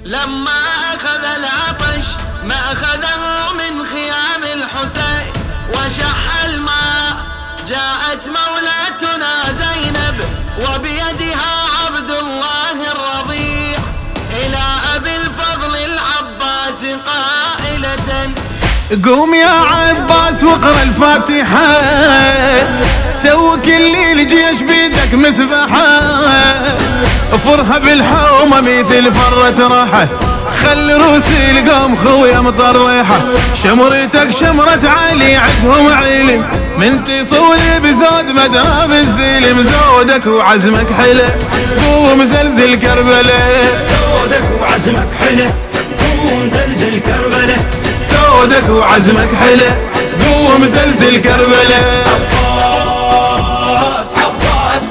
لما أخذ العطش ما أخذه من خيام الحسين وشح الماء، جاءت مولاتنا زينب وبيدها عبد الله الرضيع إلى أبي الفضل العباس قائلة: قوم يا عباس واقرأ الفاتحة، سوي كل الجيش بيدك مسبحة، فرها بالحومة مثل فرة راحة، خلي روسي القوم خويا مطرحة، شمرتك شمرة علي عقهم علم، من تصول بزود مدرب الزلم، زودك وعزمك حلو قوم زلزل كربلاء، زودك وعزمك حلو قوم زلزل كربلاء، زودك وعزمك حلو قوم زلزل كربلاء. عباس عباس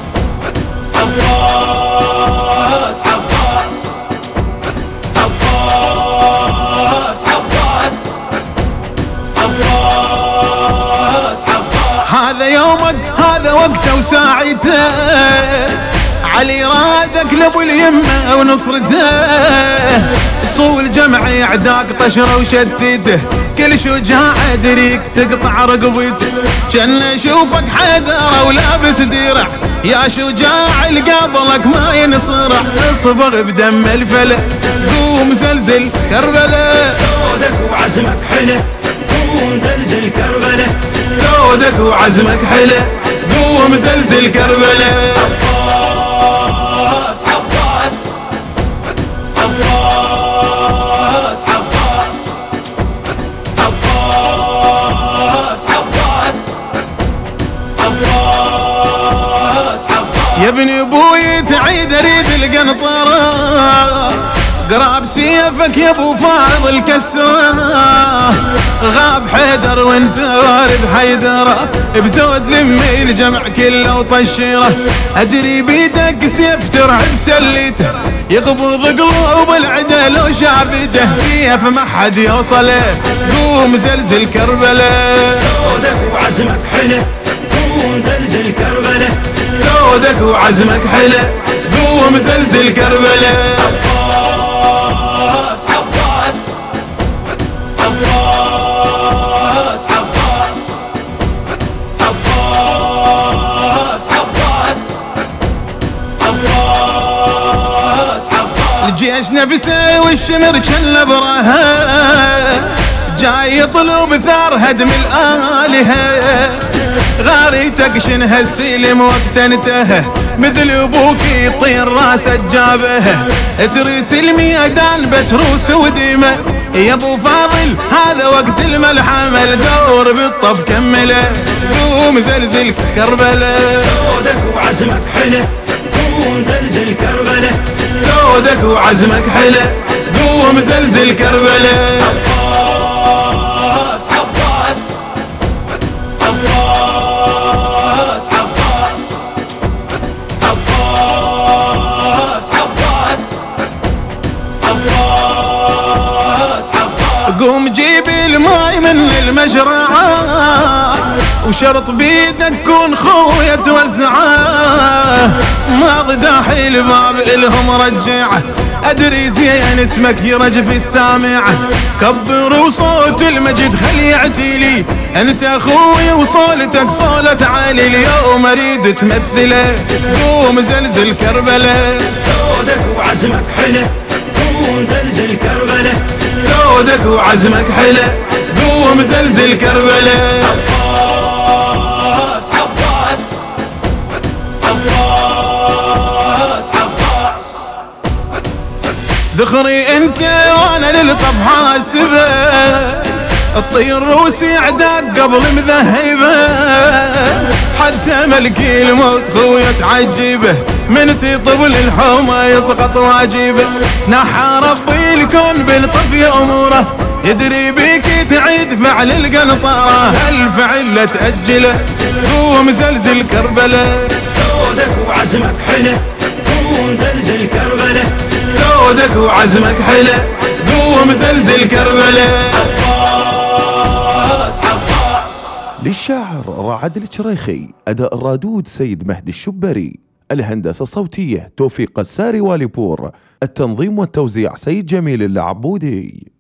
عباس عباس عباس عباس عباس عباس، هذا يومك هذا وقته وساعته، علي رادك لابو اليمه ونصرته، صول جمعي اعداك طشره وشتته، كل شجاع ادريك تقطع رقبته، جن اشوفك حذره ولابس درع، يا شجاع القابلك ما ينصرع، اصبغ بدم الفلا قوم زلزل كربلاء، زودك وعزمك حلو قوم زلزل كربلاء، زودك وعزمك حلو قوم زلزل كربلاء. عباس عباس عباس عباس عباس عباس عباس عباس، يا ابن ابوي تعيد اريد القنطره، قراب سيفك يا ابو فاضل كسره، غاب حيدر وانت وارد حيدره، بزود لمي الجمع كله وطشره، ادري بيدك سيف ترعب سليته، يقبض قلوب العدا لو شافته، سيف ما حد يوصله قوم زلزل كربلاء، زودك وعزمك حلو قوم زلزل كربلاء، زودك وعزمك حلو قوم زلزل كربلاء. عباس عباس عباس عباس عباس عباس عباس عباس، الجيش نفسه والشمر كله برها، جاي يطلب ثار هدم الآلهة، غاريتك شنها السلم وقت انتهى، مثل ابوك يطير راسه جابه، تريس الميدان بس روس وديمه، يا ابو فاضل هذا وقت الملحمه، الدور بالطف كمله قوم زلزل كربلاء، زودك وعزمك حلو قوم زلزل كربلاء، زودك وعزمك حلو قوم زلزل كربلاء. عباس عباس عباس عباس عباس عباس عباس عباس، قوم جيب الماي من المجرعة، وشرط بيدك كون خويا توزعه، ما داحي الباب الهم رجعه، ادري زين اسمك يرجف السامعه، كبر وصوت المجد خلي يعتلي، انت اخوي وصولتك صولة علي، اليوم اريد تمثله قوم زلزل كربلاء، زودك وعزمك حلو قوم زلزل كربلاء، زودك وعزمك حلو قوم زلزل كربلاء. عباس عباس عباس عباس، ذخري انت وانا للطف حاسبه، الطير روسي عداك قبل مذهبه، حتى ملكي الموت خويا تعجبه، من تطبل الحومه يسقط واجبه، نحى ربي الكون بالطف يا اموره، يدري بيك تعيد فعل القنطره، الفعل لا تاجله قوم زلزل كربلاء، زودك وعزمك حلو قوم زلزل كربلاء، زودك وعزمك حلو قوم زلزل كربلاء. عباس عباس. للشاعر رعد الشريخي، أداء الرادود سيد مهدي الشبري، الهندسة الصوتية توفيق الساري واليبور، التنظيم والتوزيع سيد جميل العبودي.